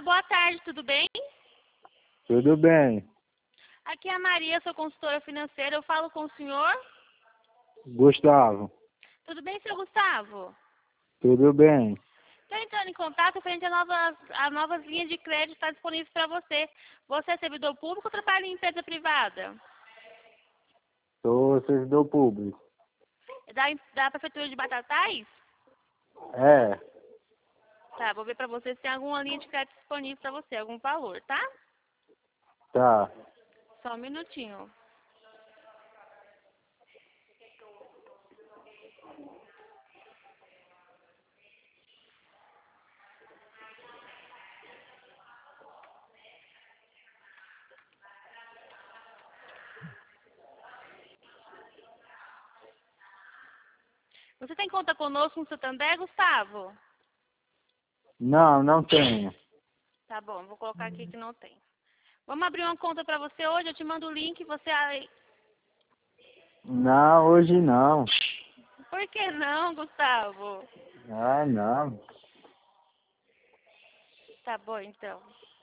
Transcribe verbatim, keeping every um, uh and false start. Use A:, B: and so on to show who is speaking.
A: boa tarde, tudo bem?
B: Tudo bem.
A: Aqui é a Maria, sou consultora financeira. Eu falo com o senhor?
B: Gustavo.
A: Tudo bem, seu Gustavo?
B: Tudo bem.
A: Estou entrando em contato frente a novas, a novas linhas de crédito que está disponíveis para você. Você é servidor público ou trabalha em empresa privada?
B: Sou servidor público.
A: Da, da Prefeitura de Batatais?
B: É.
A: Tá, vou ver para você se tem alguma linha de crédito disponível para você, algum valor, tá?
B: Tá.
A: Só um minutinho. Você tem conta conosco no Santander, Gustavo?
B: Não, não tenho.
A: Tá bom, vou colocar aqui que não tem. Vamos abrir uma conta para você hoje, eu te mando o link, você...
B: Não, hoje não.
A: Por que não, Gustavo?
B: Ah, não.
A: Tá bom, então.